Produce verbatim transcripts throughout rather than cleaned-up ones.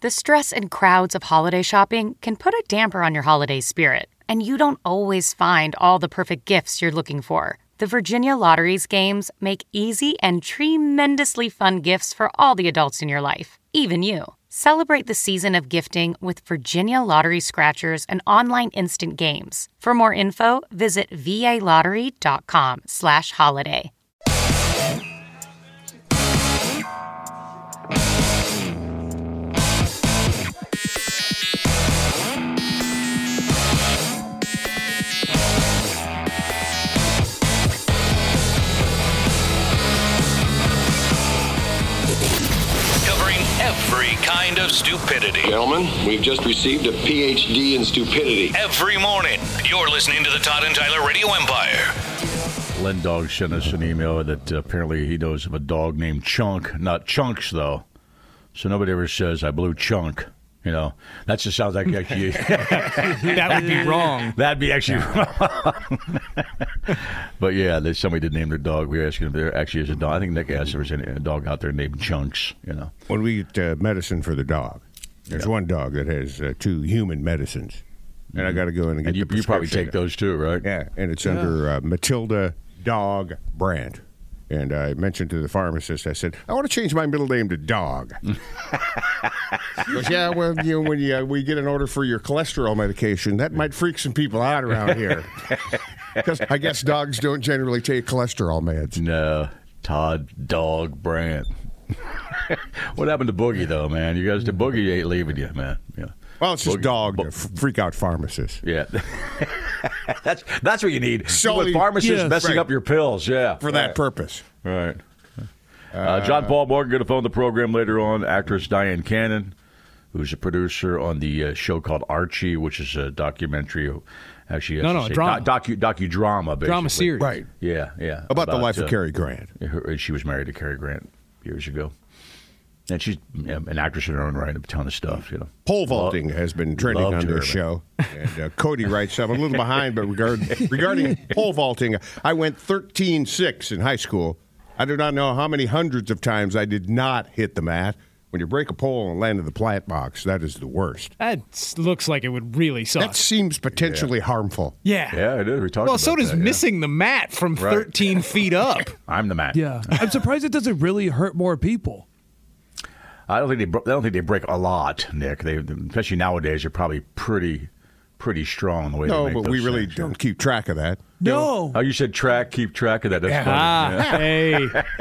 The stress and crowds of holiday shopping can put a damper on your holiday spirit, and you don't always find all the perfect gifts you're looking for. The Virginia Lottery's games make easy and tremendously fun gifts for all the adults in your life, even you. Celebrate the season of gifting with Virginia Lottery Scratchers and online instant games. For more info, visit valottery.com slash holiday. Every kind of stupidity. Gentlemen, we've just received a P H D in stupidity. Every morning, you're listening to the Todd and Tyler Radio Empire. Len Dog sent us an email that uh, apparently he knows of a dog named Chunk, not Chunks, though. So nobody ever says, I blew Chunk. You know, that just sounds like actually... that would be wrong. That'd be actually wrong. But yeah, there's somebody did name their dog. We were asking if there actually is a dog. I think Nick asked if there's a dog out there named Chunks, you know. When we get uh, medicine for the dog, there's yeah. one dog that has uh, two human medicines. And mm-hmm. I got to go in and get and you, the you probably take those too, right? Yeah, and it's yeah. under uh, Matilda Dog Brand. And I mentioned to the pharmacist, I said, I want to change my middle name to Dog. He goes, yeah, well, you know, when you, uh, we get an order for your cholesterol medication, that might freak some people out around here. Because I guess dogs don't generally take cholesterol meds. No, Todd Dog Brand. What happened to Boogie, though, man? You guys, the Boogie ain't leaving you, man. Yeah. Well, it's just Boogie, dog Bo- to f- freak out pharmacists. Yeah. that's that's what you need. So with pharmacists yes, messing right. up your pills, yeah. For that right. purpose. Right. Uh, John Paul Morgan going to phone the program later on. Actress Diane Cannon, who's a producer on the uh, show called Archie, which is a documentary. Actually, no, no, drama. Docu, docudrama, basically. Drama series. Right. Yeah, yeah. About, about the life uh, of Cary Grant. Her, she was married to Cary Grant years ago. And she's yeah, an actress in her own right, a ton of stuff, you know. Pole vaulting Love, has been trending on this show. And uh, Cody writes, I'm a little behind, but regard, regarding pole vaulting, I went thirteen six in high school. I do not know how many hundreds of times I did not hit the mat. When you break a pole and land in the plant box, that is the worst. That looks like it would really suck. That seems potentially yeah. harmful. Yeah. Yeah, it is. We talked well, about so does that, missing yeah. the mat from right. thirteen feet up. I'm the mat. Yeah. I'm surprised it doesn't really hurt more people. I don't think they. I don't think they break a lot, Nick. They, especially nowadays, they're probably pretty, pretty strong the way no, they make but we those really things. don't keep track of that. No. Oh, you said track, keep track of that. That's yeah. funny. Ah, yeah. hey.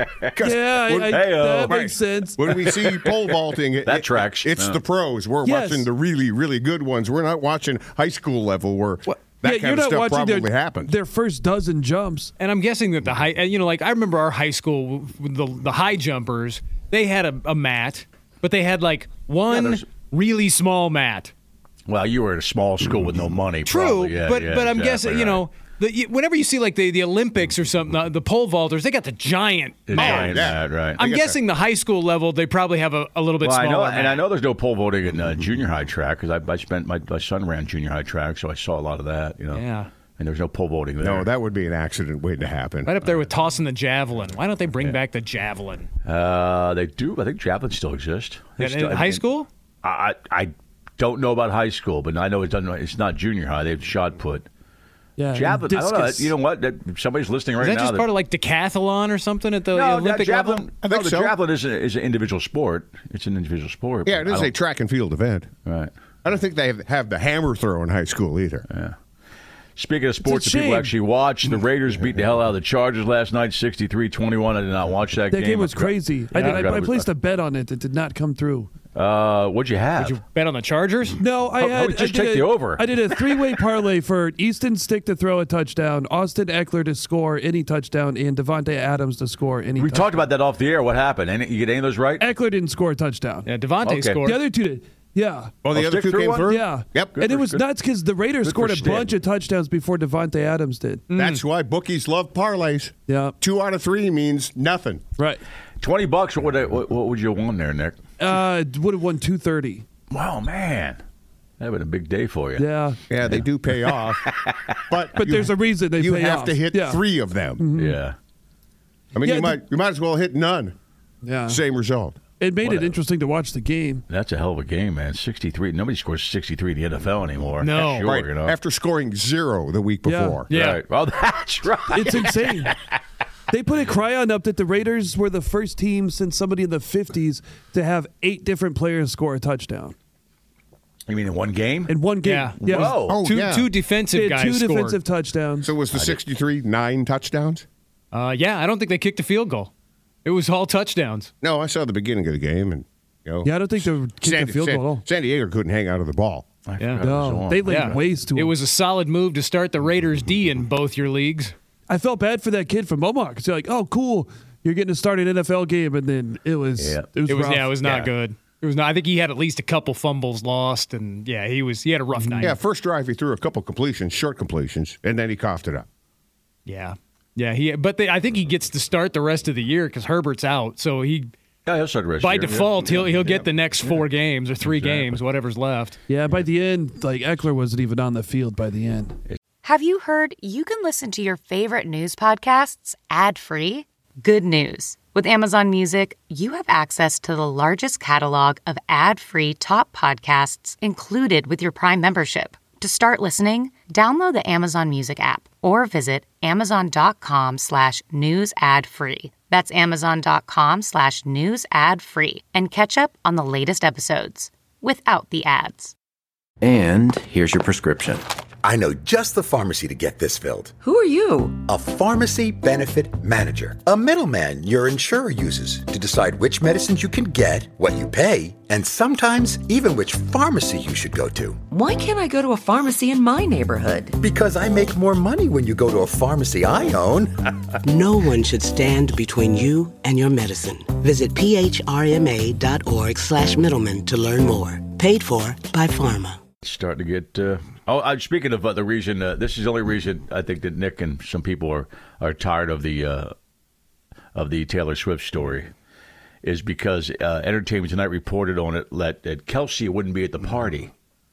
yeah, I, I, that right. makes sense. When we see pole vaulting, it, that it, tracks. It's no. the pros. We're yes. watching the really, really good ones. We're not watching high school level where well, that yeah, kind you're of not stuff watching probably their, happens. Their first dozen jumps. And I'm guessing that the high, you know, like I remember our high school, the, the high jumpers, they had a, a mat. But they had like one yeah, really small mat. Well, you were at a small school with no money. True, probably. Yeah, but yeah, but I'm exactly guessing, right. you know, the, whenever you see like the, the Olympics or something, the, the pole vaulters, they got the giant the mat. giant mat, right? I'm guessing the high school level, they probably have a, a little bit well, smaller I know, mat. and I know there's no pole vaulting in uh, junior high track because I, I spent my, my son ran junior high track, so I saw a lot of that. You know, yeah. And there's no pole vaulting there. No, that would be an accident waiting to happen. Right up there with tossing the javelin. Why don't they bring yeah. back the javelin? Uh, they do. I think javelins still exist. In, still, in high school? I I don't know about high school, but I know it's done. It's not junior high. They've shot put. Yeah, javelin. I don't know. You know what? That, somebody's listening right is that now. Just that, part of like decathlon or something at the no, Olympic javelin, level? I think no, the so. javelin is, a, is an individual sport. It's an individual sport. Yeah, it is a track and field event. Right. I don't think they have, have the hammer throw in high school either. Yeah. Speaking of sports that people actually watch, the Raiders beat the hell out of the Chargers last night, sixty-three twenty-one. I did not watch that, that game. That game was crazy. Yeah. I, did, I, I placed a bet on it. It did not come through. Uh, what'd you have? Did you bet on the Chargers? No, I how, had. how just I take a, the over. I did a three-way parlay for Easton Stick to throw a touchdown, Austin Eckler to score any touchdown, and Devontae Adams to score any we touchdown. talked about that off the air. What happened? Any, you get any of those right? Eckler didn't score a touchdown. Yeah, Devontae okay. scored. The other two did. Yeah. Oh, the oh, other two came one? through? Yeah. Yep. Good and it was good. nuts because the Raiders Good scored a Stan. bunch of touchdowns before Devontae Adams did. Mm. That's why bookies love parlays. Yeah. Two out of three means nothing. Right. Twenty bucks. What would I, what, what would you have won there, Nick? Uh, would have won two thirty. Wow, man, that would have been a big day for you. Yeah. Yeah, they do pay off. But but you, there's a reason they you pay have off. to hit yeah. three of them. Mm-hmm. Yeah. I mean, Yeah, you the, might you might as well hit none. Yeah. Same result. It made What it a- interesting to watch the game. That's a hell of a game, man. sixty-three. Nobody scores sixty-three in the N F L anymore. No. Sure, Right. you know. After scoring zero the week Yeah. before. Yeah. Right. Well, that's right. It's insane. They put a cryon up that the Raiders were the first team since somebody in the fifties to have eight different players score a touchdown You mean in one game? in one game. Yeah. Yeah. Whoa. Oh, two yeah. two They defensive had guys two scored. defensive touchdowns. So was the sixty-three nine touchdowns? Uh, yeah, I don't think they kicked a field goal. It was all touchdowns. No, I saw the beginning of the game, and you know, Yeah, I don't think they kicked San, a field San- goal at all. San Diego couldn't hang out of the ball. I Yeah. forgot it was No, on. they laid Yeah. waste to It him. was a solid move to start the Raiders D in both your leagues. I felt bad for that kid from Omaha because you're like, oh, cool, you're getting to start an N F L game, and then it was Yeah. it was, It was rough. yeah, it was not Yeah. good. It was not. I think he had at least a couple fumbles lost, and yeah, he was he had a rough night. Yeah, first drive he threw a couple completions, short completions, and then he coughed it up. yeah, yeah. He but they, I think he gets to start the rest of the year because Herbert's out, so he Yeah, he'll start the rest by of the year. default Yeah. he'll he'll Yeah. get the next four games or three Exactly. games, whatever's left. Yeah, by the end, like Eckler wasn't even on the field by the end. Have you heard you can listen to your favorite news podcasts ad-free? Good news. With Amazon Music, you have access to the largest catalog of ad-free top podcasts included with your Prime membership. To start listening, download the Amazon Music app or visit amazon.com slash news ad free. That's amazon.com slash news ad free and catch up on the latest episodes without the ads. And here's your prescription. I know just the pharmacy to get this filled. Who are you? A pharmacy benefit manager. A middleman your insurer uses to decide which medicines you can get, what you pay, and sometimes even which pharmacy you should go to. Why can't I go to a pharmacy in my neighborhood? Because I make more money when you go to a pharmacy I own. No one should stand between you and your medicine. Visit phrma.org slash middleman to learn more. Paid for by Pharma. Starting to get. Uh, oh, uh, speaking of uh, the reason, uh, this is the only reason I think that Nick and some people are, are tired of the uh, of the Taylor Swift story, is because uh, Entertainment Tonight reported on it that, that Kelsey wouldn't be at the party.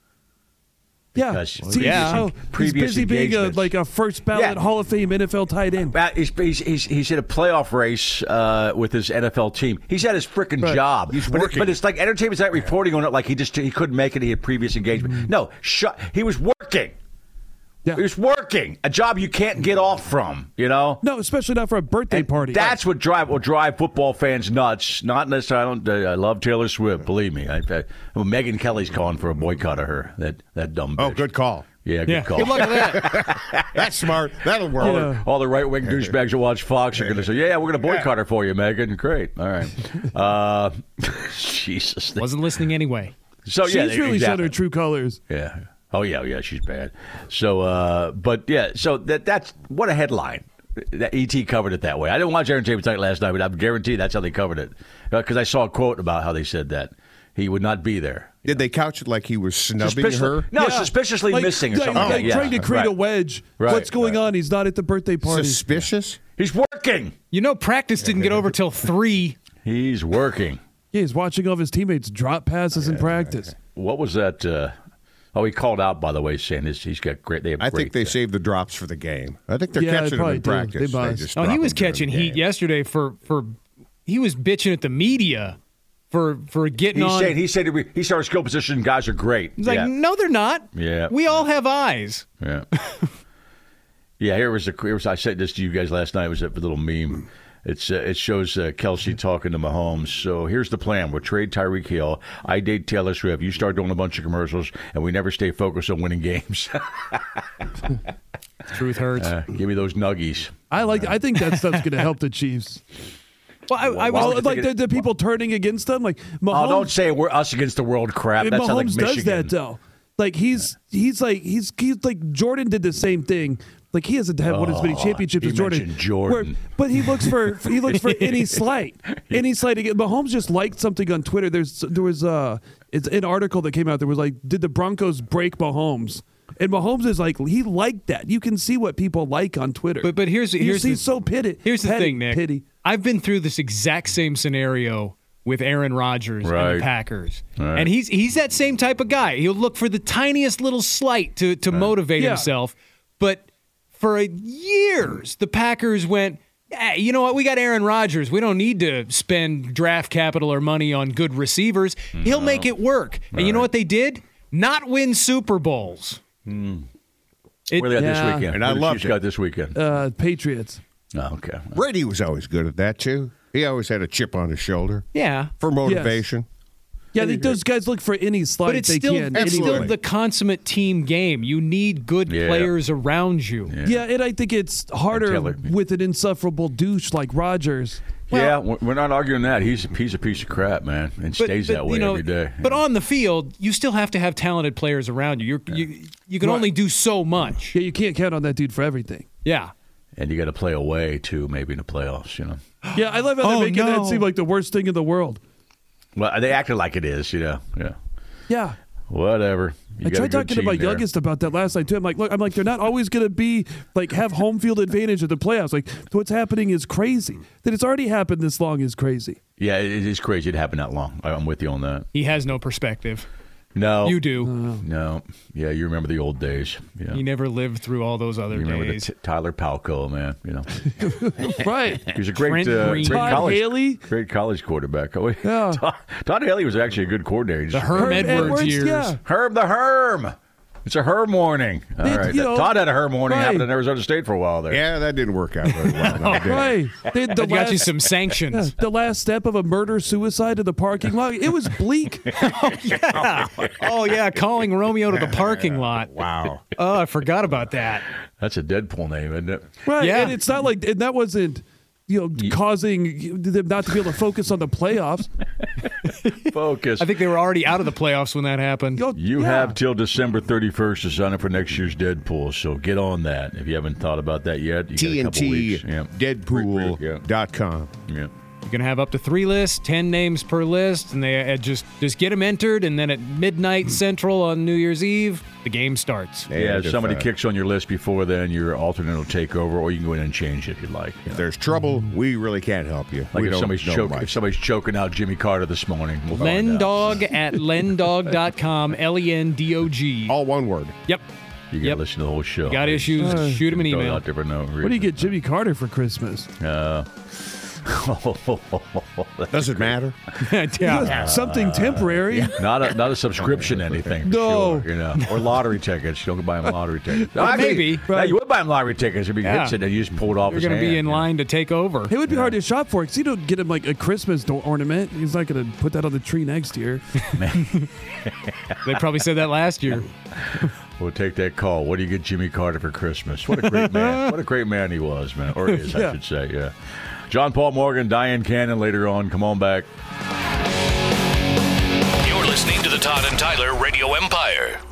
Yeah, Because See, yeah. oh, he's previous busy being a, engagements. like a first ballot Yeah. Hall of Fame N F L tight end. Uh, He's, he's, he's, he's in a playoff race uh, with his N F L team. He's at his freaking Right. job. He's but, it- working. but it's like Entertainment Tonight reporting on it like he just he couldn't make it. He had previous engagement. No, shut. He was working. Yeah. He was working a job you can't get off from. You know. No, especially not for a birthday And party. That's what drive will drive football fans nuts. Not necessarily. I don't. Uh, I love Taylor Swift. Believe me. I, I, well, Megan Kelly's calling for a boycott of her. That that dumb bitch. Oh, good call. Yeah, good Yeah, call. good luck with that. That's smart. That'll work. All, Yeah. the, all the right-wing douchebags that watch Fox are going to say, yeah, we're going to boycott her for you, Megan. Great. All right. Uh, Jesus. Wasn't listening anyway. So, She's yeah, really showed exactly. her true colors. Yeah. Oh, yeah, yeah, she's bad. So, uh, but, yeah, so that that's what a headline. That E T covered it that way. I didn't watch Entertainment Tonight last night, but I'm guaranteed that's how they covered it. Because I saw a quote about how they said that. He would not be there. Did they couch it like he was snubbing Suspiciously- her? No, Yeah. suspiciously Like- missing or like- something. like like that. trying to Yeah, create right. a wedge. Right, What's going right. on? He's not at the birthday party. Suspicious? He's working. You know, practice didn't get over till three. He's working. Yeah, he's watching all of his teammates drop passes in practice. What was that? Uh, oh, he called out, by the way, saying his, he's got great. They have I great, think they uh, saved the drops for the game. I think they're Yeah, they catching them probably in do. practice. They must. just Oh, he drop was them during catching the heat game. yesterday for for he was bitching at the media for for getting He's on. saying he said we- he said our skill position guys are great. He's like, yeah. no, they're not. Yeah. we all have eyes. Yeah. yeah, here was a here was I said this to you guys last night. It was a little meme. It's uh, it shows uh, Kelsey talking to Mahomes. So here's the plan: we'll trade Tyreek Hill. I date Taylor Swift. You start doing a bunch of commercials, and we never stay focused on winning games. Truth hurts. uh, give me those nuggies. I like. I think that stuff's going to help the Chiefs. well, I, I was. Well, you like think the, the people turning against them, like Mahomes. Oh, don't say we're us against the world crap. And That sounds like Mahomes Michigan. does that though. Like he's he's like he's he's like Jordan did the same thing. Like he hasn't had one as many Oh, championships he as Jordan. mentioned Jordan. Where- but he looks for he looks for any slight, any slight. Again, Mahomes just liked something on Twitter. There's there was uh it's an article that came out. There was like, did the Broncos break Mahomes? And Mahomes is like he liked that. You can see what people like on Twitter. But but here's You here's see the, so pitty. Here's the petty, thing, Nick. Pity. I've been through this exact same scenario with Aaron Rodgers and Right. the Packers, Right. and he's he's that same type of guy. He'll look for the tiniest little slight to to motivate Yeah. himself. But for years, the Packers went, Yeah, you know what? We got Aaron Rodgers. We don't need to spend draft capital or money on good receivers. He'll No. make it work. And Right. you know what they did? Not win Super Bowls. Mm. It- Where they got Yeah. this weekend? And I Who the loved Chiefs it. got this weekend. Uh, Patriots. Oh, okay. Brady was always good at that, too. He always had a chip on his shoulder Yeah. for motivation. Yeah, they, those guys look for any slight But it's they still, can. it's still anyway. the consummate team game. You need good Yeah. players around you. Yeah. Yeah, and I think it's harder Taylor. with an insufferable douche like Rodgers. yeah, we're we're not arguing that. He's he's a piece of crap, man, and But- stays but, that way you know, every day. But on the field, you still have to have talented players around you. You're, you you can Right. only do so much. Yeah, you can't count on that dude for everything. Yeah. And you got to play away too, maybe in the playoffs. You know. Yeah, I love how they're Oh, making no. that seem like the worst thing in the world. Well, they acted like it is. You know. Yeah. Yeah. Whatever. You I got a tried good talking to team my there. youngest about that last night too. I'm like, look, I'm like, they're not always going to be like have home field advantage at the playoffs. Like, what's happening is crazy. That it's already happened this long is crazy. Yeah, it it is crazy. It happened that long. I- I'm with you on that. He has no perspective. No, You do. No. Yeah, you remember the old days. Yeah. He never lived through all those other You remember days. the t- Tyler Palco, man. You know, Right. he was a great, Trent uh, Green. great Todd college, Haley. great college quarterback. Oh, Yeah. Todd, Todd Haley was actually a good coordinator. He the just- Herm, Herm Edwards, Edwards, years. yeah. Herm the Herm. It's a Herm morning. All They- right. you know, Todd had a Herm morning. right. Happened in Arizona State for a while there. Yeah, that didn't work out very well. no, it didn't. Right. They had the I got you last, some sanctions. yeah, the last step of a murder suicide in the parking lot. It was bleak. Yeah. Oh, yeah, calling Romeo to the parking lot. Wow. Oh, I forgot about that. That's a Deadpool name, isn't it? Right. Yeah. And it's not like, and that wasn't, you know, causing them not to be able to focus on the playoffs. Focus. I think they were already out of the playoffs when that happened. Yo, You yeah. have till December thirty-first to sign up for next year's Deadpool, so get on that. If you haven't thought about that yet, you got a couple T N T weeks. Yeah. Deadpool dot com. Yeah. You're going to have up to three lists, ten names per list, and they uh, just just get them entered, and then at midnight Central on New Year's Eve, the game starts. Yeah, And if somebody uh, kicks on your list before then, your alternate will take over, or you can go in and change it if you'd like. If there's trouble, we really can't help you. Like we if don't somebody's know choking, much. if somebody's choking out Jimmy Carter this morning, we'll find out. Lendog at lendog dot com, L E N D O G. All one word. Yep. You got to Yep. listen to the whole show. Got issues, Uh, shoot him an Throw it email. out there for no What do you get Jimmy Carter for Christmas? Uh, Does it matter? yeah. Something temporary. not a not a subscription anything. For No. sure, you know, or lottery tickets. You don't buy him lottery tickets. Well, actually, maybe. Yeah, you would buy him lottery tickets if he Yeah. hits it and you just pull it off You're his going to hand. be in yeah. line to take over. It would be hard to shop for because you don't get him like a Christmas door ornament. He's not going to put that on the tree next year. They probably said that last year. We'll take that call. What do you get Jimmy Carter for Christmas? What a great man. What a great man he was, man. Or is, Yeah. I should say, yeah. John Paul Morgan, Diane Cannon later on. Come on back. You're listening to the Todd and Tyler Radio Empire.